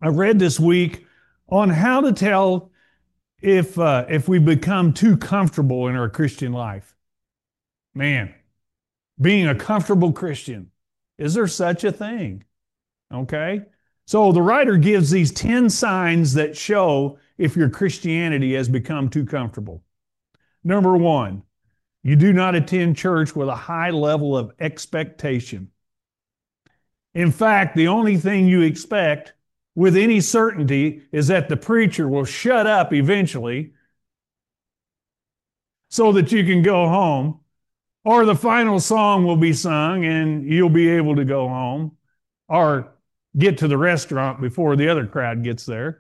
I read this week on how to tell if we become too comfortable in our Christian life. Man, being a comfortable Christian, is there such a thing? Okay. So the writer gives these 10 signs that show if your Christianity has become too comfortable. Number one, you do not attend church with a high level of expectation. In fact, the only thing you expect with any certainty is that the preacher will shut up eventually so that you can go home, or the final song will be sung and you'll be able to go home or get to the restaurant before the other crowd gets there.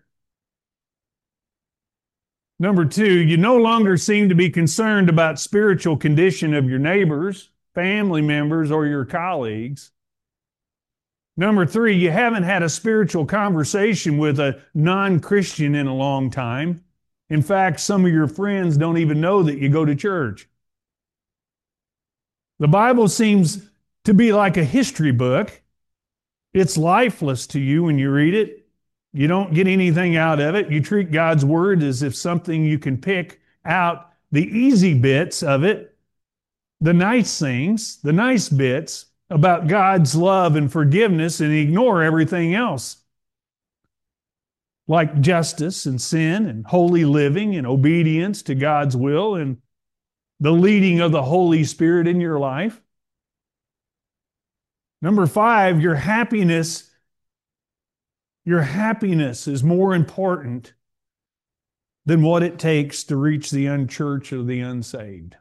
Number two, you no longer seem to be concerned about spiritual condition of your neighbors, family members, or your colleagues. Number three, you haven't had a spiritual conversation with a non-Christian in a long time. In fact, some of your friends don't even know that you go to church. The Bible seems to be like a history book. It's lifeless to you when you read it. You don't get anything out of it. You treat God's word as if something you can pick out the easy bits of it, the nice things, the nice bits about God's love and forgiveness, and ignore everything else, like justice and sin and holy living and obedience to God's will and the leading of the Holy Spirit in your life. Number five, your happiness is more important than what it takes to reach the unchurched or the unsaved.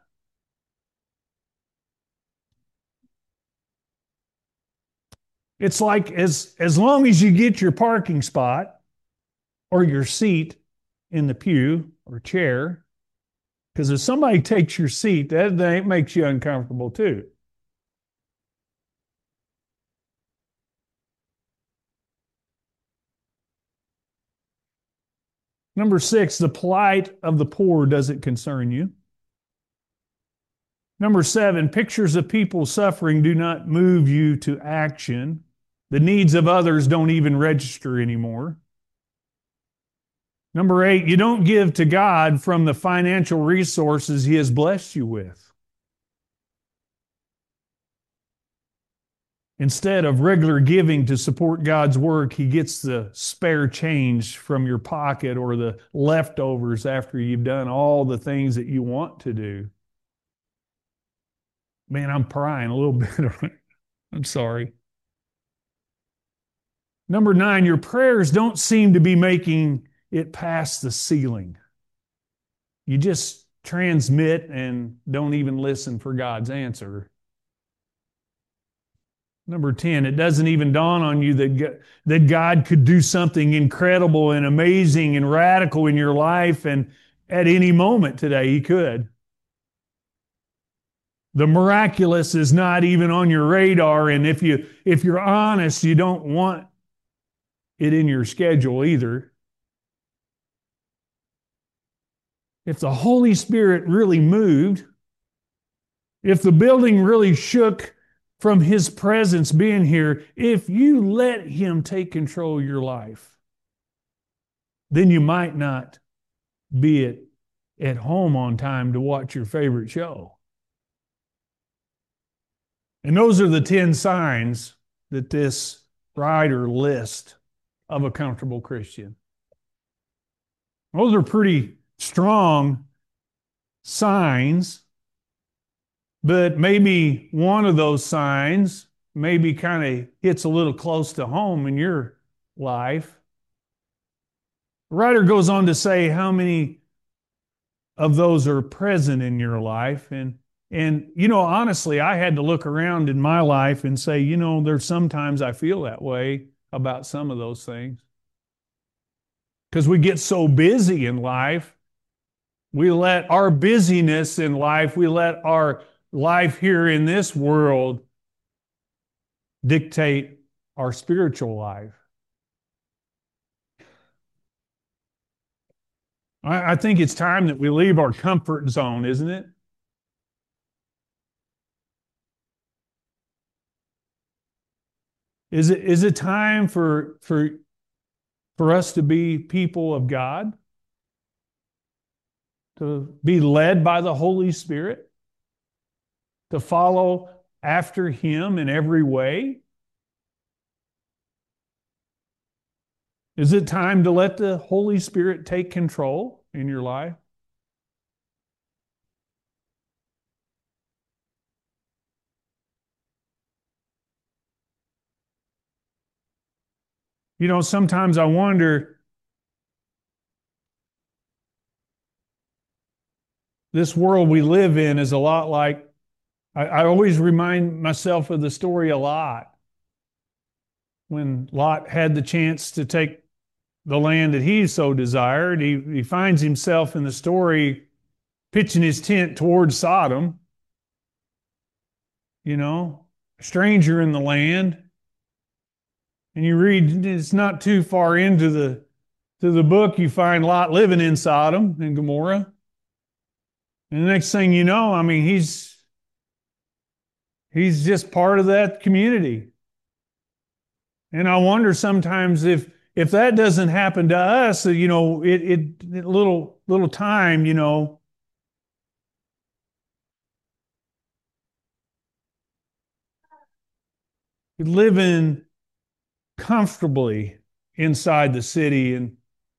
It's like as long as you get your parking spot or your seat in the pew or chair, because if somebody takes your seat, that makes you uncomfortable too. Number six, the plight of the poor doesn't concern you. Number seven, pictures of people suffering do not move you to action. The needs of others don't even register anymore. Number eight, you don't give to God from the financial resources He has blessed you with. Instead of regular giving to support God's work, He gets the spare change from your pocket or the leftovers after you've done all the things that you want to do. Man, I'm prying a little bit. I'm sorry. Number nine, your prayers don't seem to be making it past the ceiling. You just transmit and don't even listen for God's answer. Number 10, it doesn't even dawn on you that God could do something incredible and amazing and radical in your life, and at any moment today He could. The miraculous is not even on your radar, and if you're honest, you don't want it in your schedule either. If the Holy Spirit really moved, if the building really shook from His presence being here, if you let Him take control of your life, then you might not be at home on time to watch your favorite show. And those are the 10 signs that this writer lists of a comfortable Christian. Those are pretty strong signs, but maybe one of those signs maybe kind of hits a little close to home in your life. The writer goes on to say how many of those are present in your life. And honestly, I had to look around in my life and say, there's sometimes I feel that way about some of those things. Because we get so busy in life, we let our busyness in life, we let our life here in this world dictate our spiritual life. I think it's time that we leave our comfort zone, isn't it? Is it time for for us to be people of God, to be led by the Holy Spirit, to follow after Him in every way? Is it time to let the Holy Spirit take control in your life? You know, sometimes I wonder, this world we live in is a lot like, I always remind myself of the story of Lot. When Lot had the chance to take the land that he so desired, he finds himself in the story pitching his tent towards Sodom, you know, a stranger in the land. And you read, it's not too far into the book, you find Lot living in Sodom and Gomorrah. And the next thing you know, I mean, he's just part of that community. And I wonder sometimes if that doesn't happen to us, you know, it little time, you know, living comfortably inside the city, and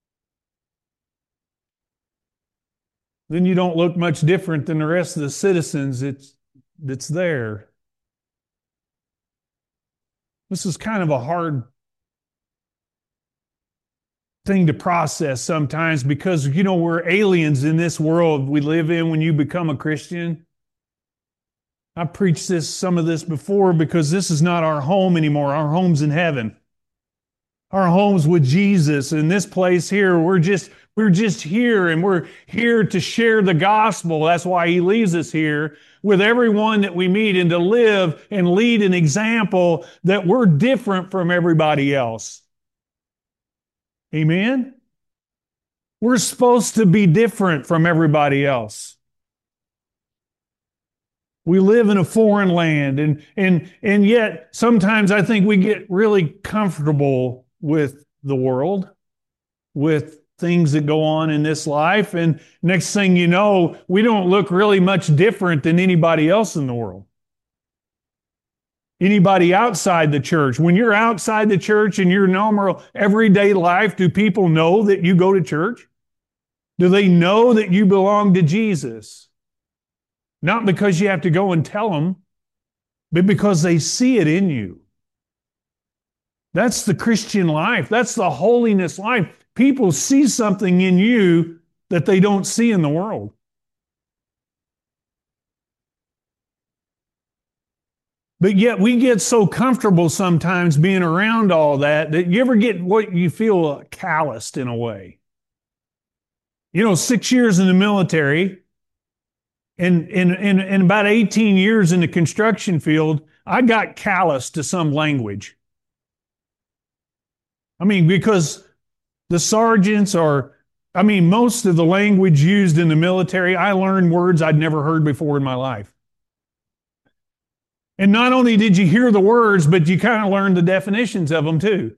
then you don't look much different than the rest of the citizens that's there. This is kind of a hard thing to process sometimes because, you know, we're aliens in this world we live in when you become a Christian. I preached some of this before because this is not our home anymore. Our home's in heaven. Our home's with Jesus. In this place here, we're just here, and we're here to share the gospel. That's why He leaves us here with everyone that we meet, and to live and lead an example that we're different from everybody else. Amen? We're supposed to be different from everybody else. We live in a foreign land, and yet sometimes I think we get really comfortable with the world, with things that go on in this life, and next thing you know, we don't look really much different than anybody else in the world. Anybody outside the church. When you're outside the church in your normal everyday life, do people know that you go to church? Do they know that you belong to Jesus? Not because you have to go and tell them, but because they see it in you. That's the Christian life. That's the holiness life. People see something in you that they don't see in the world. But yet we get so comfortable sometimes being around all that you ever get what you feel calloused in a way. You know, 6 years in the military and about 18 years in the construction field, I got calloused to some language. I mean, because the sergeants most of the language used in the military, I learned words I'd never heard before in my life. And not only did you hear the words, but you kind of learned the definitions of them too.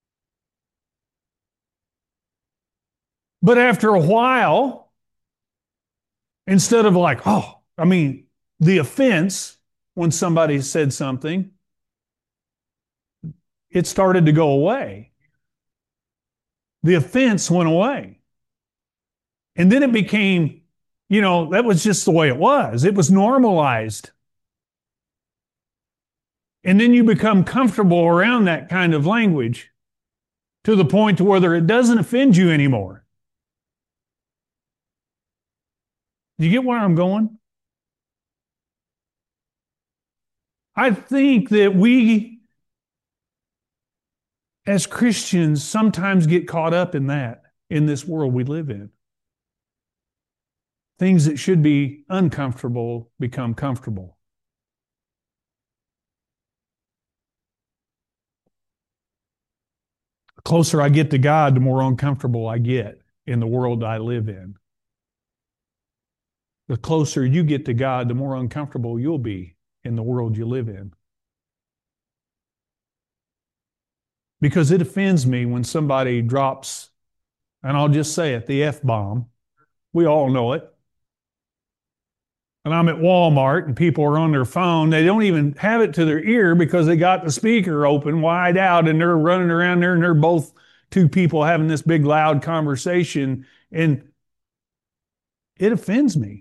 But after a while, instead of like, the offense when somebody said something, it started to go away. The offense went away. And then it became, that was just the way it was. It was normalized. And then you become comfortable around that kind of language to the point to where it doesn't offend you anymore. Do you get where I'm going? I think that we, as Christians, sometimes get caught up in that, in this world we live in. Things that should be uncomfortable become comfortable. The closer I get to God, the more uncomfortable I get in the world I live in. The closer you get to God, the more uncomfortable you'll be in the world you live in. because it offends me when somebody drops, and I'll just say it, the F-bomb. We all know it. And I'm at Walmart and people are on their phone. They don't even have it to their ear because they got the speaker open wide out and they're running around there and they're both two people having this big loud conversation. And it offends me.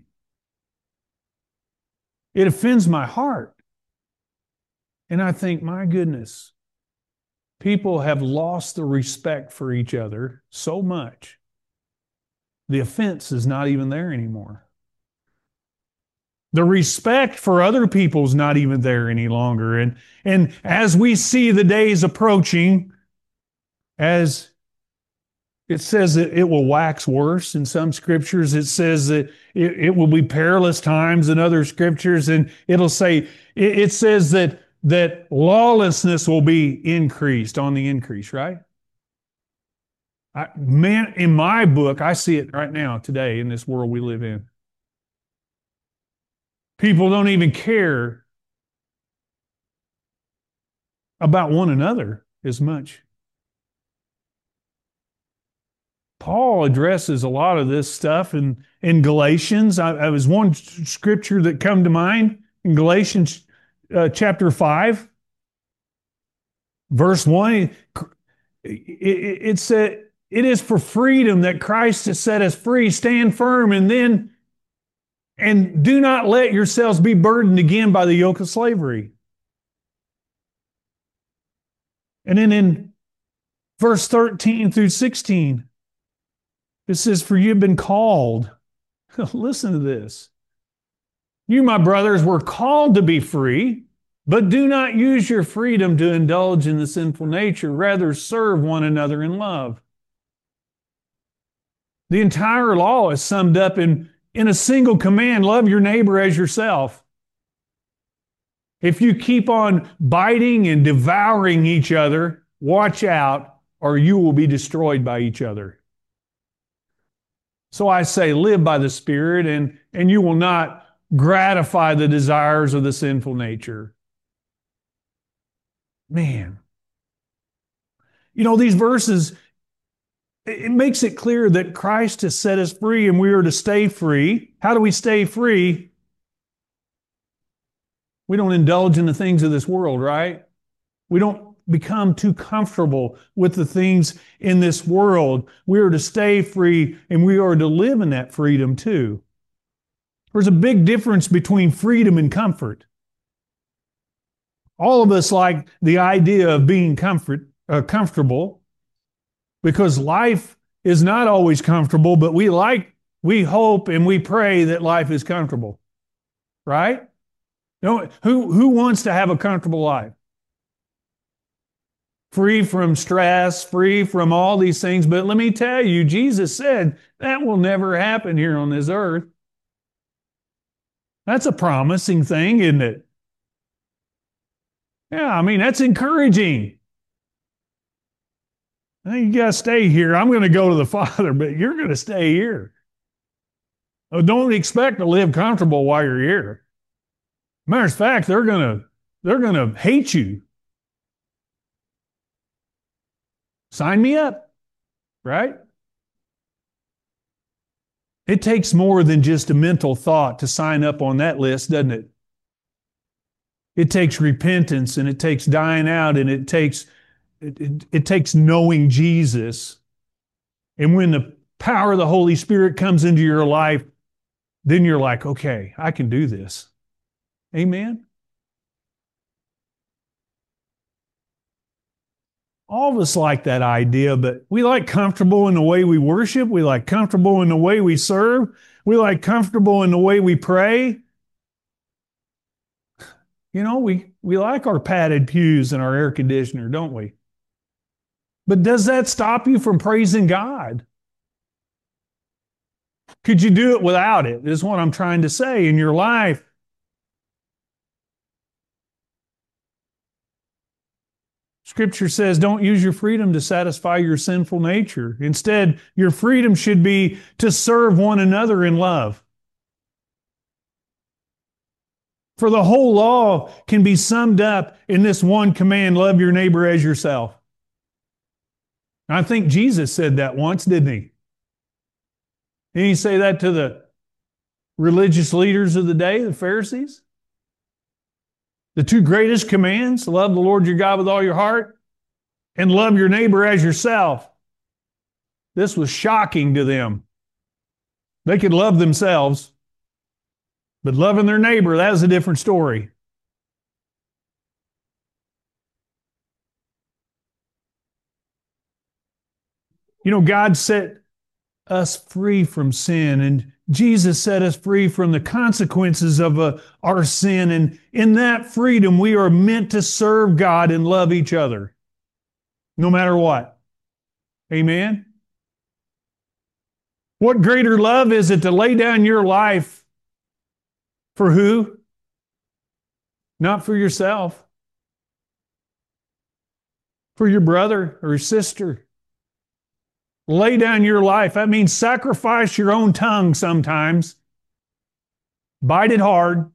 It offends my heart. And I think, my goodness, people have lost the respect for each other so much. The offense is not even there anymore. The respect for other people is not even there any longer. And as we see the days approaching, as it says that it will wax worse in some scriptures, it says that it will be perilous times in other scriptures, and it'll say, it says that lawlessness will be increased, on the increase, right? Man, in my book, I see it right now today in this world we live in. People don't even care about one another as much. Paul addresses a lot of this stuff in Galatians. I was one scripture that come to mind in Galatians chapter 5, verse 1. It said, "It is for freedom that Christ has set us free. Stand firm, and do not let yourselves be burdened again by the yoke of slavery." And then in verse 13 through 16, it says, "For you have been called." Listen to this. "You, my brothers, were called to be free, but do not use your freedom to indulge in the sinful nature. Rather, serve one another in love." The entire law is summed up in a single command: love your neighbor as yourself. If you keep on biting and devouring each other, watch out, or you will be destroyed by each other. So I say, live by the Spirit, and you will not gratify the desires of the sinful nature. Man. You know, these verses, it makes it clear that Christ has set us free and we are to stay free. How do we stay free? We don't indulge in the things of this world, right? We don't become too comfortable with the things in this world. We are to stay free and we are to live in that freedom too. There's a big difference between freedom and comfort. All of us like the idea of being comfortable, because life is not always comfortable, but we hope and we pray that life is comfortable, right? You know, who wants to have a comfortable life? Free from stress, free from all these things. But let me tell you, Jesus said that will never happen here on this earth. That's a promising thing, isn't it? Yeah, I mean, that's encouraging. You got to stay here. I'm going to go to the Father, but you're going to stay here. Oh, don't expect to live comfortable while you're here. Matter of fact, they're going to hate you. Sign me up, right? It takes more than just a mental thought to sign up on that list, doesn't it? It takes repentance, and it takes dying out, and it takes knowing Jesus. And when the power of the Holy Spirit comes into your life, then you're like, okay, I can do this. Amen? All of us like that idea, but we like comfortable in the way we worship. We like comfortable in the way we serve. We like comfortable in the way we pray. You know, we like our padded pews and our air conditioner, don't we? But does that stop you from praising God? Could you do it without it? Is what I'm trying to say in your life. Scripture says, don't use your freedom to satisfy your sinful nature. Instead, your freedom should be to serve one another in love. For the whole law can be summed up in this one command: love your neighbor as yourself. I think Jesus said that once, didn't he? Didn't he say that to the religious leaders of the day, the Pharisees? The two greatest commands, love the Lord your God with all your heart and love your neighbor as yourself. This was shocking to them. They could love themselves, but loving their neighbor, that was a different story. You know, God set us free from sin, and Jesus set us free from the consequences of our sin. And in that freedom, we are meant to serve God and love each other, no matter what. Amen? What greater love is it to lay down your life for who? Not for yourself, for your brother or your sister. Lay down your life. That means sacrifice your own tongue sometimes. Bite it hard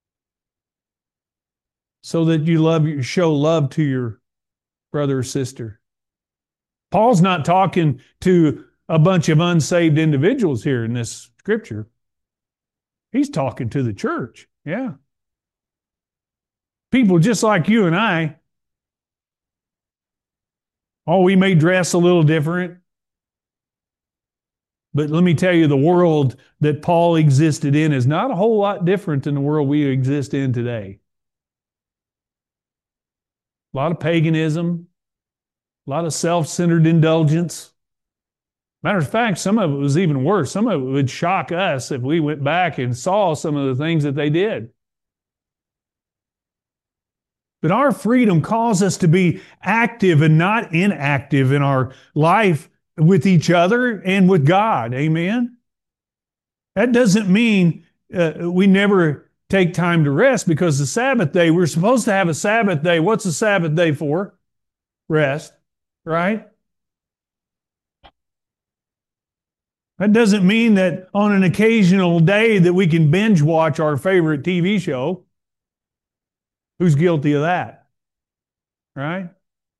so that you show love to your brother or sister. Paul's not talking to a bunch of unsaved individuals here in this scripture. He's talking to the church. Yeah. People just like you and I. Oh, we may dress a little different. But let me tell you, the world that Paul existed in is not a whole lot different than the world we exist in today. A lot of paganism, a lot of self-centered indulgence. Matter of fact, some of it was even worse. Some of it would shock us if we went back and saw some of the things that they did. But our freedom calls us to be active and not inactive in our life with each other and with God. Amen? That doesn't mean we never take time to rest, because the Sabbath day, we're supposed to have a Sabbath day. What's the Sabbath day for? Rest, right? That doesn't mean that on an occasional day that we can binge watch our favorite TV show. Who's guilty of that? Right?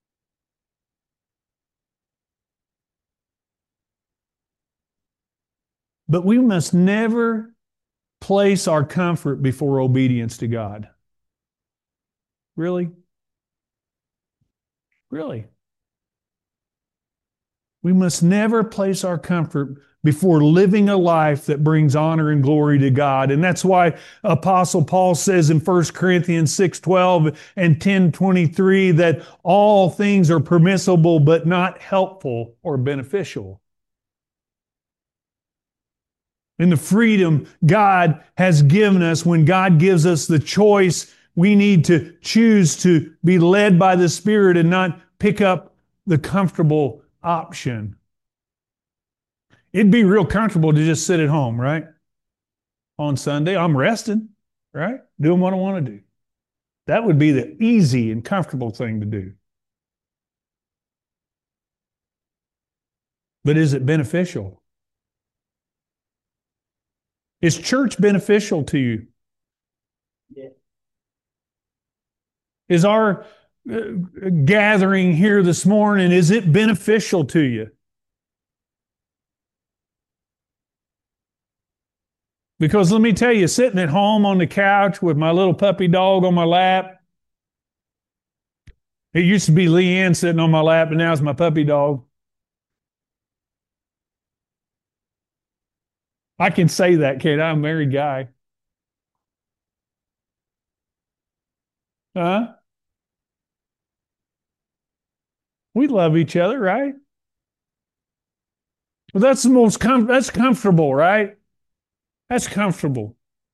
But we must never place our comfort before obedience to God. Really? Really? We must never place our comfort before living a life that brings honor and glory to God. And that's why Apostle Paul says in 1 Corinthians 6:12 and 10:23 that all things are permissible but not helpful or beneficial. In the freedom God has given us, when God gives us the choice, we need to choose to be led by the Spirit and not pick up the comfortable option. It'd be real comfortable to just sit at home, right? On Sunday, I'm resting, right? Doing what I want to do. That would be the easy and comfortable thing to do. But is it beneficial? Is church beneficial to you? Yeah. Is our gathering here this morning, is it beneficial to you? Because let me tell you, sitting at home on the couch with my little puppy dog on my lap, it used to be Leanne sitting on my lap, and now it's my puppy dog. I can say that, kid. I'm a married guy. Huh? We love each other, right? Well, that's the most that's comfortable, right? That's comfortable.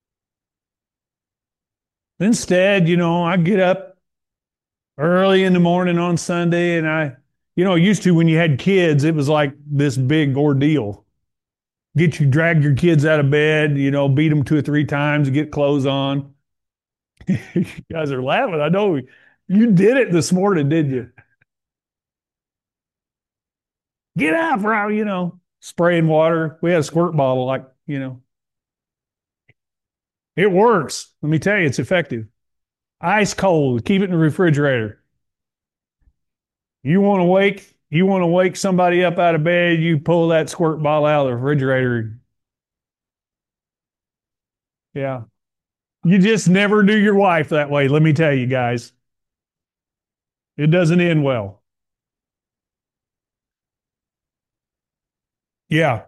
Instead, I get up early in the morning on Sunday, and used to, when you had kids, it was like this big ordeal. Drag your kids out of bed, beat them 2 or 3 times, get clothes on. You guys are laughing. I know you did it this morning, didn't you? Get up, bro, spraying water. We had a squirt bottle, It works. Let me tell you, it's effective. Ice cold. Keep it in the refrigerator. You want to wake You want to wake somebody up out of bed, you pull that squirt bottle out of the refrigerator. Yeah. You just never do your wife that way, let me tell you guys. It doesn't end well. Yeah.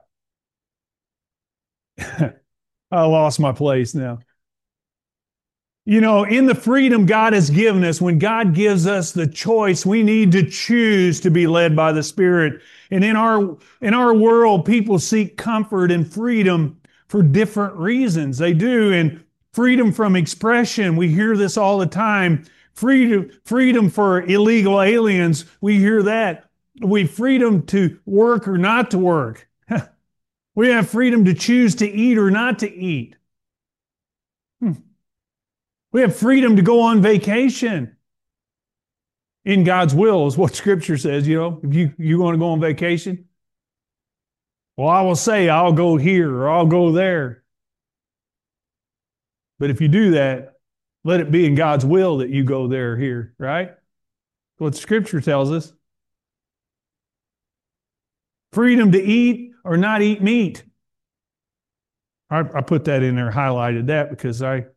I lost my place now. You know, in the freedom God has given us, when God gives us the choice, we need to choose to be led by the Spirit. And in our world, people seek comfort and freedom for different reasons. They do. And freedom from expression, we hear this all the time. Freedom for illegal aliens, we hear that. We freedom to work or not to work. We have freedom to choose to eat or not to eat. We have freedom to go on vacation. In God's will is what Scripture says, you know. If you want to go on vacation, well, I will say I'll go here or I'll go there. But if you do that, let it be in God's will that you go there or here, right? That's what Scripture tells us. Freedom to eat or not eat meat. I put that in there, highlighted that because I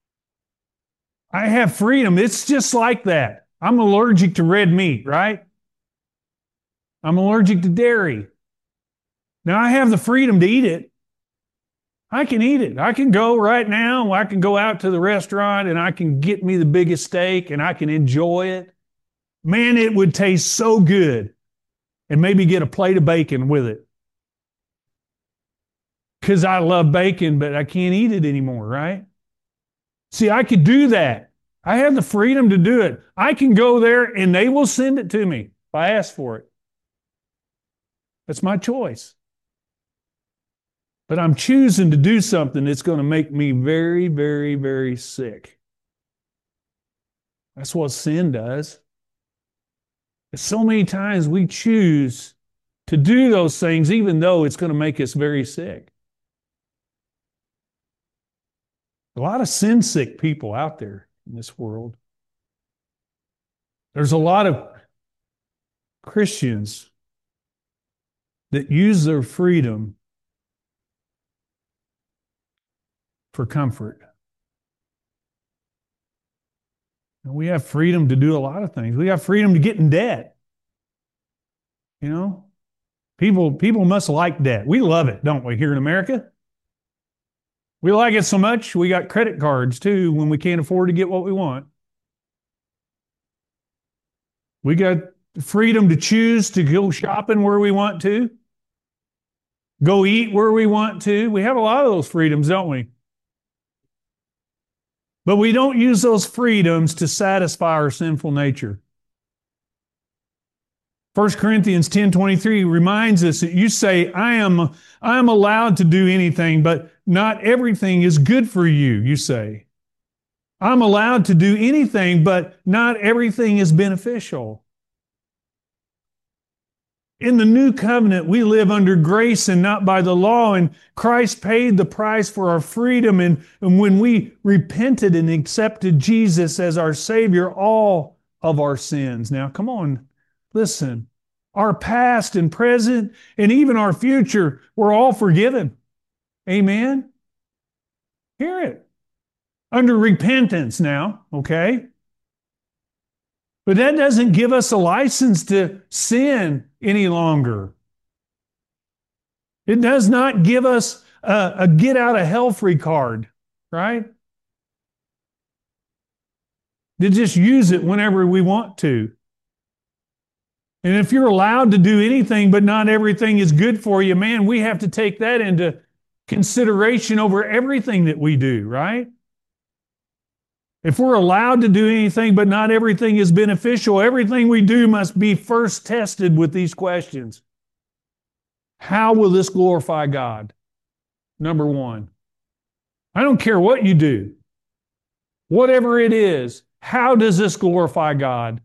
have freedom. It's just like that. I'm allergic to red meat, right? I'm allergic to dairy. Now I have the freedom to eat it. I can eat it. I can go right now. I can go out to the restaurant and I can get me the biggest steak and I can enjoy it. Man, it would taste so good. And maybe get a plate of bacon with it. Because I love bacon, but I can't eat it anymore, right? See, I could do that. I have the freedom to do it. I can go there and they will send it to me if I ask for it. That's my choice. But I'm choosing to do something that's going to make me very, very, very sick. That's what sin does. So many times we choose to do those things even though it's going to make us very sick. A lot of sin-sick people out there in this world. There's a lot of Christians that use their freedom for comfort. And we have freedom to do a lot of things. We have freedom to get in debt. You know, people must like debt. We love it, don't we, here in America? We like it so much, we got credit cards too when we can't afford to get what we want. We got freedom to choose to go shopping where we want to, go eat where we want to. We have a lot of those freedoms, don't we? But we don't use those freedoms to satisfy our sinful nature. 1 Corinthians 10:23 reminds us that you say, I am allowed to do anything, but not everything is good for you, you say. I'm allowed to do anything, but not everything is beneficial. In the new covenant, we live under grace and not by the law, and Christ paid the price for our freedom. And when we repented and accepted Jesus as our Savior, all of our sins. Now, come on, listen. Our past and present and even our future, we're all forgiven. Amen? Hear it. Under repentance now, okay? But that doesn't give us a license to sin any longer. It does not give us a get out of hell free card, right? To just use it whenever we want to. And if you're allowed to do anything, but not everything is good for you, man, we have to take that into consideration over everything that we do, right? If we're allowed to do anything, but not everything is beneficial, everything we do must be first tested with these questions. How will this glorify God? Number one. I don't care what you do. Whatever it is, how does this glorify God?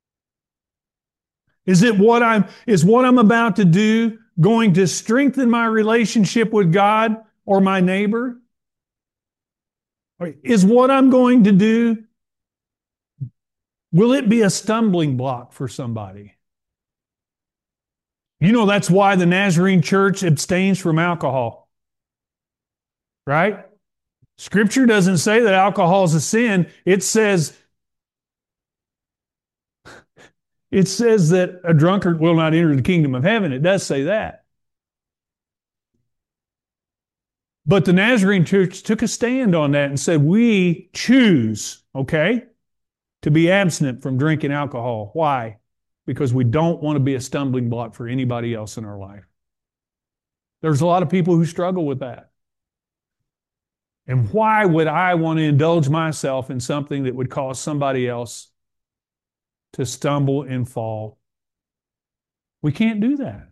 Is what I'm about to do going to strengthen my relationship with God or my neighbor? Is what I'm going to do, will it be a stumbling block for somebody? You know, that's why the Nazarene church abstains from alcohol, right? Scripture doesn't say that alcohol is a sin. It says that a drunkard will not enter the kingdom of heaven. It does say that. But the Nazarene church took a stand on that and said, we choose, okay, to be abstinent from drinking alcohol. Why? Because we don't want to be a stumbling block for anybody else in our life. There's a lot of people who struggle with that. And why would I want to indulge myself in something that would cause somebody else to stumble and fall? We can't do that.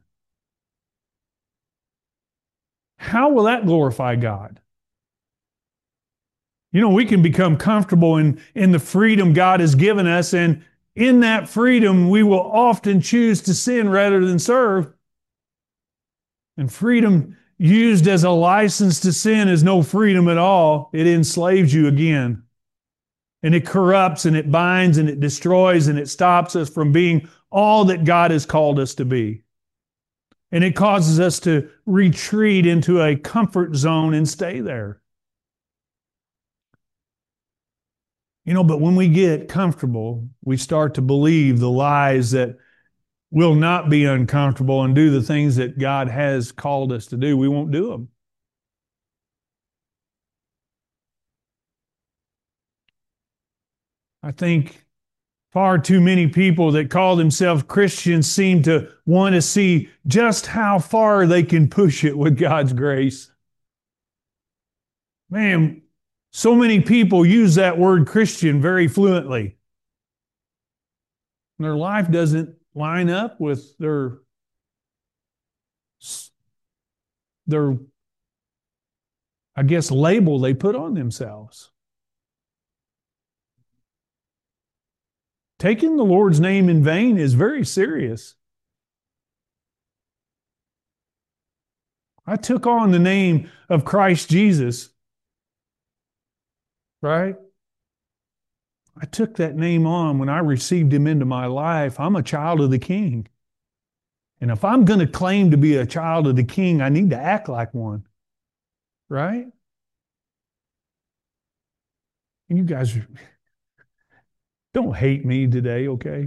How will that glorify God? You know, we can become comfortable in the freedom God has given us, and in that freedom, we will often choose to sin rather than serve. And freedom used as a license to sin is no freedom at all. It enslaves you again. And it corrupts and it binds and it destroys and it stops us from being all that God has called us to be. And it causes us to retreat into a comfort zone and stay there. You know, but when we get comfortable, we start to believe the lies that will not be uncomfortable and do the things that God has called us to do. We won't do them. I think far too many people that call themselves Christians seem to want to see just how far they can push it with God's grace. Man, so many people use that word Christian very fluently. Their life doesn't line up with their I guess, label they put on themselves. Taking the Lord's name in vain is very serious. I took on the name of Christ Jesus, right? I took that name on when I received him into my life. I'm a child of the King. And if I'm going to claim to be a child of the King, I need to act like one, right? And you guys don't hate me today, okay?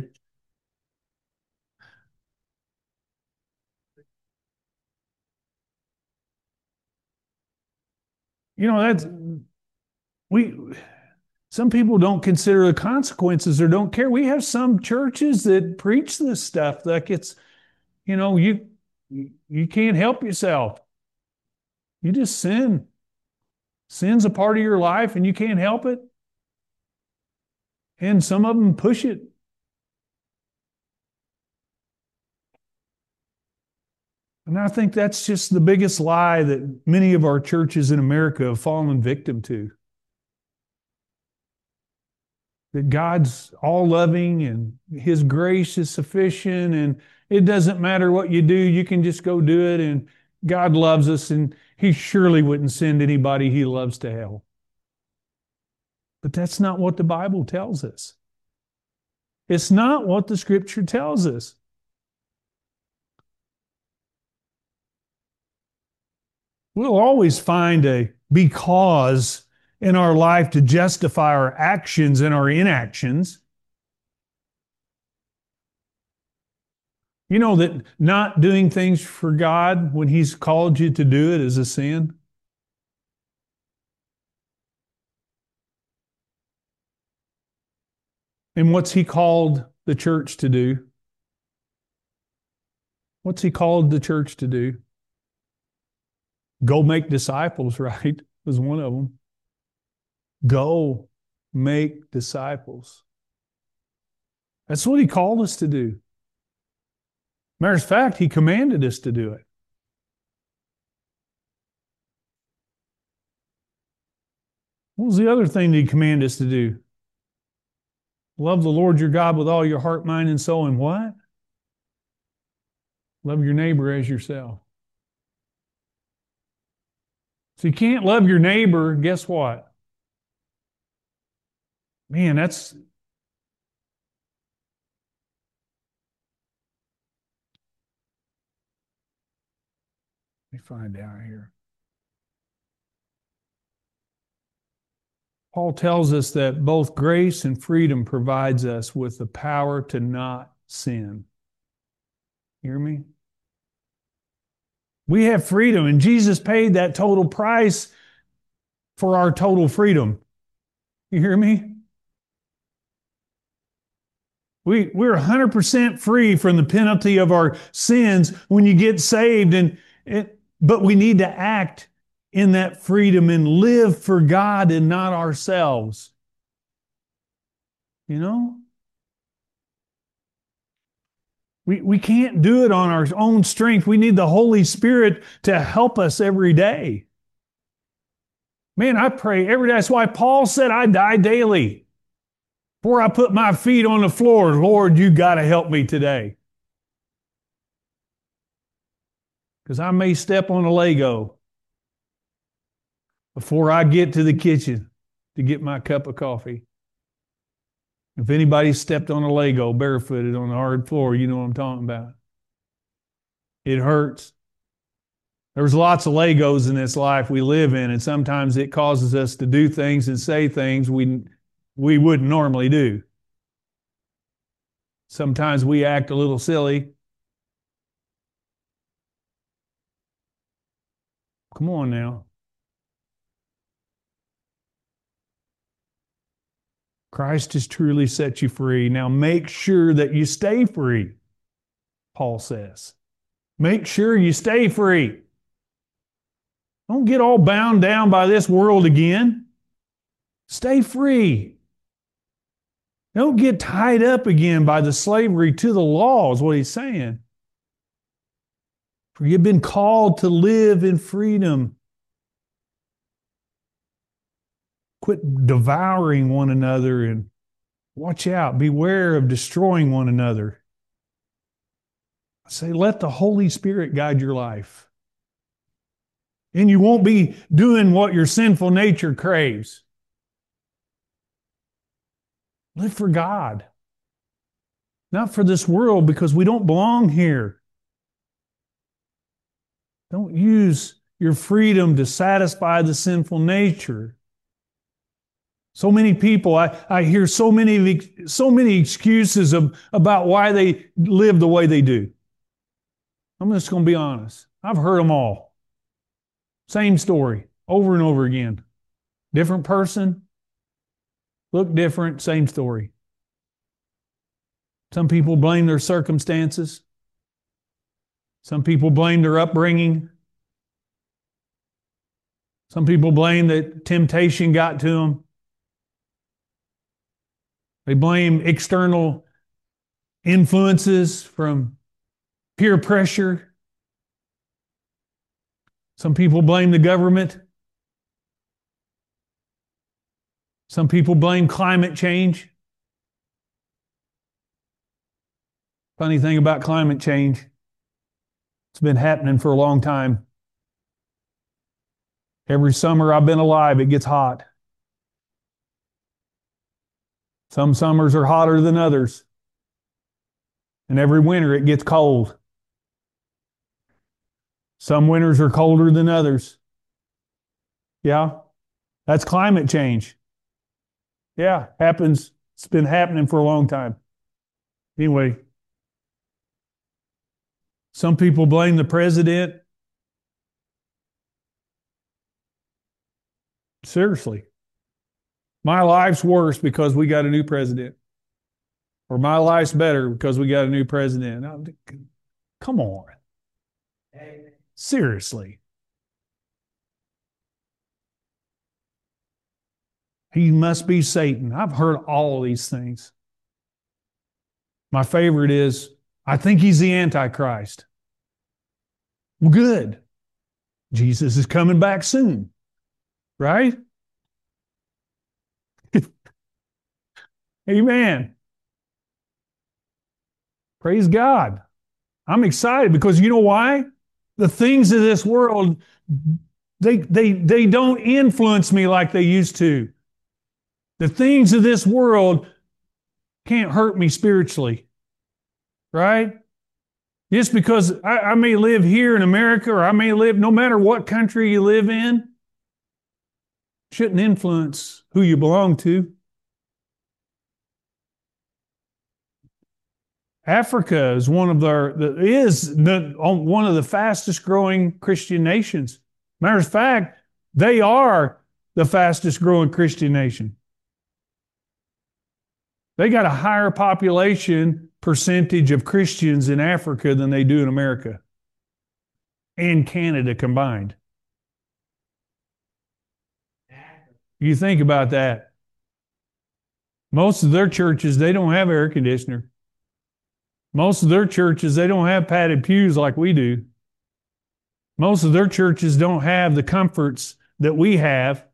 You know, we some people don't consider the consequences or don't care. We have some churches that preach this stuff like it's, you know, you can't help yourself. You just sin. Sin's a part of your life and you can't help it. And some of them push it. And I think that's just the biggest lie that many of our churches in America have fallen victim to. That God's all loving and his grace is sufficient and it doesn't matter what you do, you can just go do it, and God loves us and he surely wouldn't send anybody he loves to hell. But that's not what the Bible tells us. It's not what the Scripture tells us. We'll always find a because in our life to justify our actions and our inactions. You know that not doing things for God when he's called you to do it is a sin? And what's he called the church to do? What's he called the church to do? Go make disciples, right? Was one of them. Go make disciples. That's what he called us to do. Matter of fact, he commanded us to do it. What was the other thing that he commanded us to do? Love the Lord your God with all your heart, mind, and soul, and what? Love your neighbor as yourself. So you can't love your neighbor, guess what? Man, me find out here. Paul tells us that both grace and freedom provides us with the power to not sin. Hear me? We have freedom, and Jesus paid that total price for our total freedom. You hear me? We're 100% free from the penalty of our sins when you get saved, but we need to act in that freedom and live for God and not ourselves. You know? We can't do it on our own strength. We need the Holy Spirit to help us every day. Man, I pray every day. That's why Paul said, I die daily. Before I put my feet on the floor, Lord, you got to help me today. Because I may step on a Lego before I get to the kitchen to get my cup of coffee. If anybody stepped on a Lego barefooted on the hard floor, you know what I'm talking about. It hurts. There's lots of Legos in this life we live in, and sometimes it causes us to do things and say things we wouldn't normally do. Sometimes we act a little silly. Come on now. Christ has truly set you free. Now make sure that you stay free, Paul says. Make sure you stay free. Don't get all bound down by this world again. Stay free. Don't get tied up again by the slavery to the law, is what he's saying. For you've been called to live in freedom. Quit devouring one another and watch out. Beware of destroying one another. I say, let the Holy Spirit guide your life. And you won't be doing what your sinful nature craves. Live for God. Not for this world, because we don't belong here. Don't use your freedom to satisfy the sinful nature. So many people, I hear so many excuses about why they live the way they do. I'm just going to be honest. I've heard them all. Same story, over and over again. Different person, look different, same story. Some people blame their circumstances. Some people blame their upbringing. Some people blame that temptation got to them. They blame external influences from peer pressure. Some people blame the government. Some people blame climate change. Funny thing about climate change, it's been happening for a long time. Every summer I've been alive, it gets hot. Some summers are hotter than others. And every winter it gets cold. Some winters are colder than others. Yeah, that's climate change. Yeah, happens. It's been happening for a long time. Anyway, some people blame the president. Seriously. My life's worse because we got a new president. Or my life's better because we got a new president. Now, come on. Seriously. He must be Satan. I've heard all of these things. My favorite is, I think he's the Antichrist. Well, good. Jesus is coming back soon. Right? Amen. Praise God. I'm excited because you know why? The things of this world, they don't influence me like they used to. The things of this world can't hurt me spiritually. Right? Just because I may live here in America or I may live no matter what country you live in, shouldn't influence who you belong to. Africa is one of one of the fastest growing Christian nations. Matter of fact, they are the fastest growing Christian nation. They got a higher population percentage of Christians in Africa than they do in America and Canada combined. You think about that. Most of their churches, they don't have air conditioner. Most of their churches, they don't have padded pews like we do. Most of their churches don't have the comforts that we have.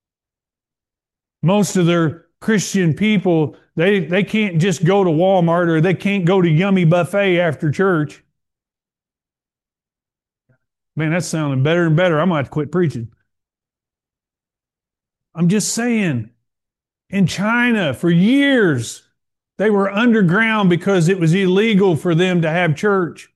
Most of their Christian people, they can't just go to Walmart or they can't go to Yummy Buffet after church. Man, that's sounding better and better. I'm going to have to quit preaching. I'm just saying, in China, for years, they were underground because it was illegal for them to have church.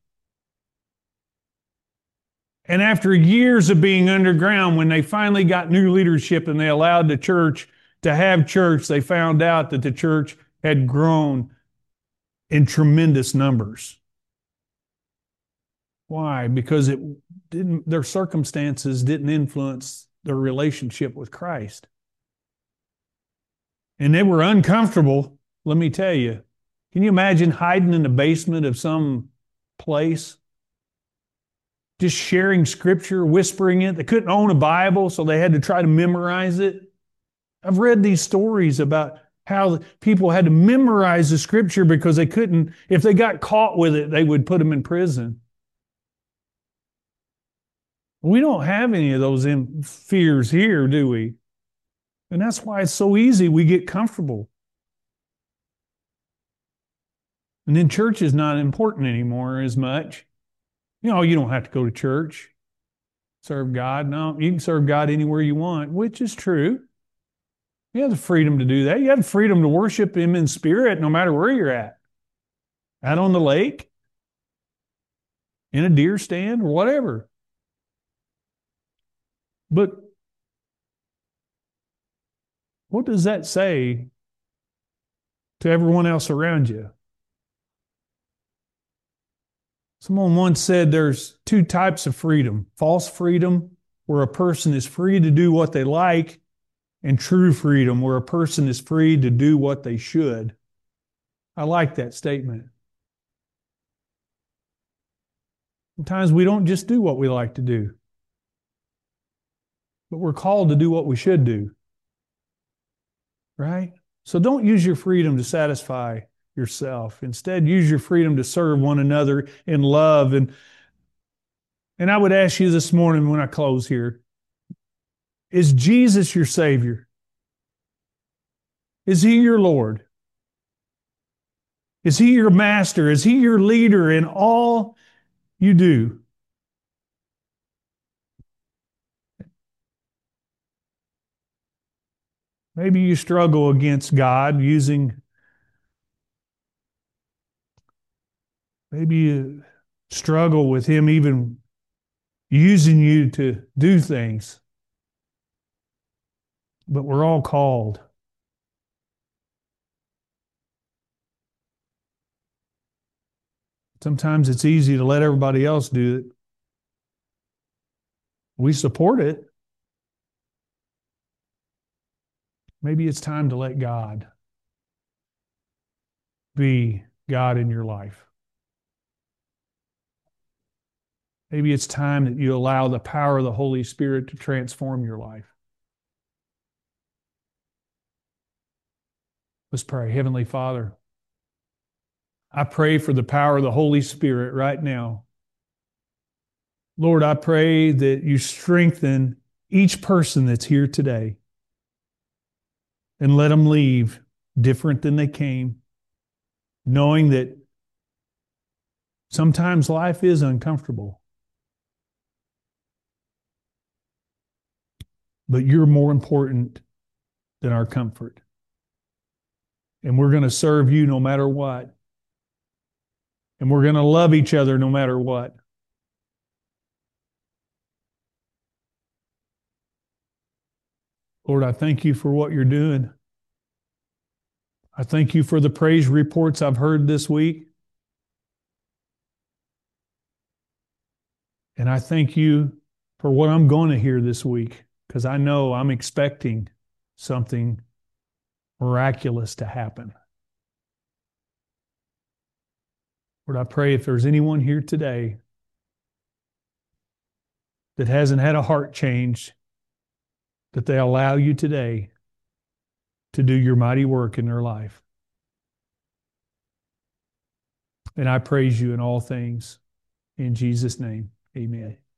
And after years of being underground, when they finally got new leadership and they allowed the church to have church, they found out that the church had grown in tremendous numbers. Why? Because their circumstances didn't influence their relationship with Christ. And they were uncomfortable, let me tell you. Can you imagine hiding in the basement of some place? Just sharing scripture, whispering it. They couldn't own a Bible, so they had to try to memorize it. I've read these stories about how people had to memorize the scripture because they couldn't, if they got caught with it, they would put them in prison. We don't have any of those fears here, do we? And that's why it's so easy. We get comfortable. And then church is not important anymore as much. You know, you don't have to go to church, serve God. No, you can serve God anywhere you want, which is true. You have the freedom to do that. You have the freedom to worship Him in spirit no matter where you're at. Out on the lake, in a deer stand, or whatever. But what does that say to everyone else around you? Someone once said there's two types of freedom. False freedom, where a person is free to do what they like, and true freedom, where a person is free to do what they should. I like that statement. Sometimes we don't just do what we like to do, but we're called to do what we should do. Right? So don't use your freedom to satisfy yourself. Instead, use your freedom to serve one another in love. And I would ask you this morning when I close here, is Jesus your Savior? Is He your Lord? Is He your master? Is He your leader in all you do? Maybe you struggle against God maybe you struggle with Him even using you to do things. But we're all called. Sometimes it's easy to let everybody else do it. We support it. Maybe it's time to let God be God in your life. Maybe it's time that you allow the power of the Holy Spirit to transform your life. Let's pray. Heavenly Father, I pray for the power of the Holy Spirit right now. Lord, I pray that you strengthen each person that's here today and let them leave different than they came, knowing that sometimes life is uncomfortable, but you're more important than our comfort. And we're going to serve you no matter what. And we're going to love each other no matter what. Lord, I thank you for what you're doing. I thank you for the praise reports I've heard this week. And I thank you for what I'm going to hear this week, because I know I'm expecting something miraculous to happen. Lord, I pray if there's anyone here today that hasn't had a heart change, that they allow you today to do your mighty work in their life. And I praise you in all things. In Jesus' name, amen.